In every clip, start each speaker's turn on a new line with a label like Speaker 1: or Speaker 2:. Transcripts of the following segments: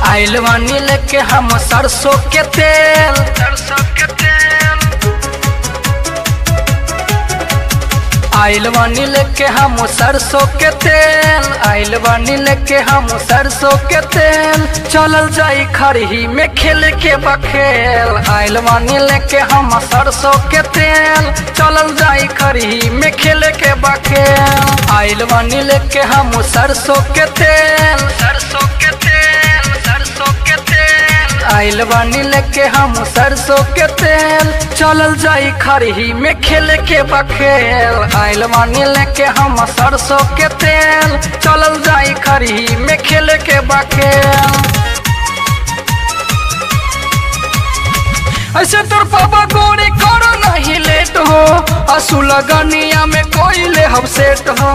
Speaker 1: आइल बानी लेके हम सरसों के तेल। आइल बानी लेके हम सरसों के तेल। आइल बानी लेके हम सरसों के तेल। चलल जाई खरही में खेल के बखेल। आइल बानी लेके हम सरसों के तेल। चलल जाई खरही में खेल के बखेल। आइल बानी लेके हम सरसों के तेल। सरसों के तेल, सरसों के तेल। आइल बानी लेके हम सरसों के तेल। चलल जाई खरही में खेल के बखेल। आइल बानी लेके हम सरसों के तेल। चलल जाई खरही में खेल के बखेल। ऐसे तोर पापा गोरी करो नहीं लेट हो। असू लगनिया में कोई ले हम सेट हो।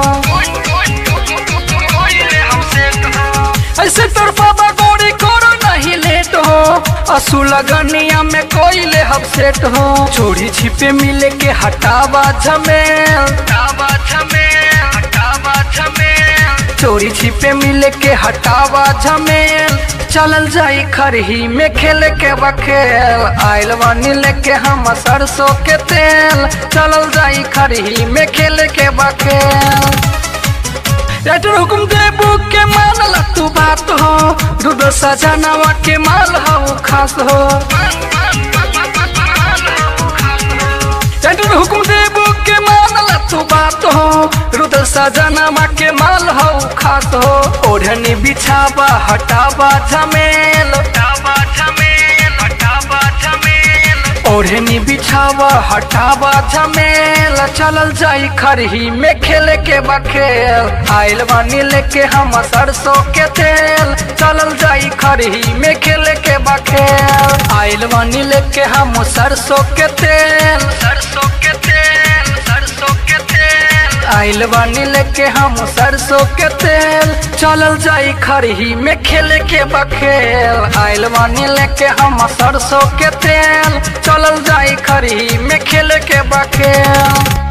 Speaker 1: ऐसे तोर पापा गोरी करो नहीं लेट हो। असू लगनिया में कोई ले हम सेट हो। चोरी छिपे मिले के हटावा झमेल। हटावा झमेल, हटावा झमेल। चोरी छिपे मिले के हटावा झमेल। चलल जाई खरही में खेल के बखेल। आइल बानी लेके हम सरसों के तेल। चलल जाई खरही में खेल के बखेल। राइटर हुकुम देबू के मानल तू बात हो। दूध सजनवा के माल हो खास हो। राइटर हुकुम देबू के मानल तू बात हो। रुद सजनवा के माल हो खास हो। ओढ़नी बिछावा हटावा झमेल। हटावा झमेल, हटावा झमेल। ओढ़नी बिछावा हटावा झमेल। चलल जाई खरही में खेल के बखेल। आइल बानी लेके हम सरसों के तेल। चलल जाई खरही में खेल के बखेल। आइल बानी लेके हम सरसों के तेल। सरसों के तेल, सरसों के तेल। आइल बानी लेके हम सरसों के तेल। चलल जाई खरही में खेल के बखेल। आइल बानी लेके हम सरसों के तेल। चलल जाई खरही में खेल के बखेल।